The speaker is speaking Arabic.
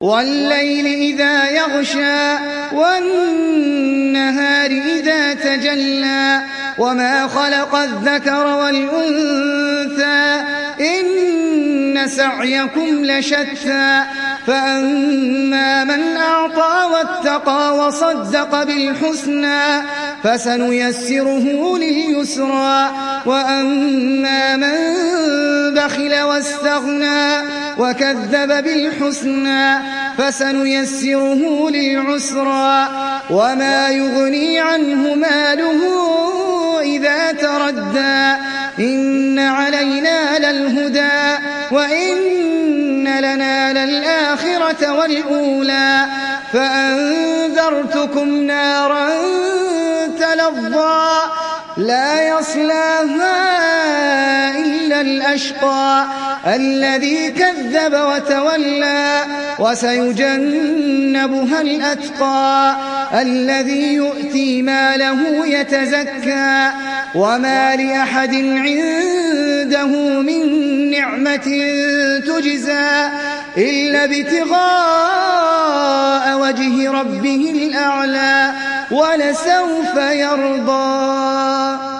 والليل إذا يغشى والنهار إذا تجلى وما خلق الذكر والأنثى إن سعيكم لشتى فأما من أعطى واتقى وصدق بالحسنى فسنيسره لليسرى وأما من بخل واستغنى وكذب بالحسنى فسنيسره للعسرى وما يغني عنه ماله إذا تردى إن علينا للهدى وإن لنا للآخرة والأولى فأنذرتكم نارا تلظى لا يصلاها إلا الأشقى الذي كذب وتولى وسيجنبها الأتقى الذي يؤتي ماله يتزكى وما لأحد عنده من نعمة تجزى إلا ابتغاء وجه ربه الأعلى ولسوف يرضى.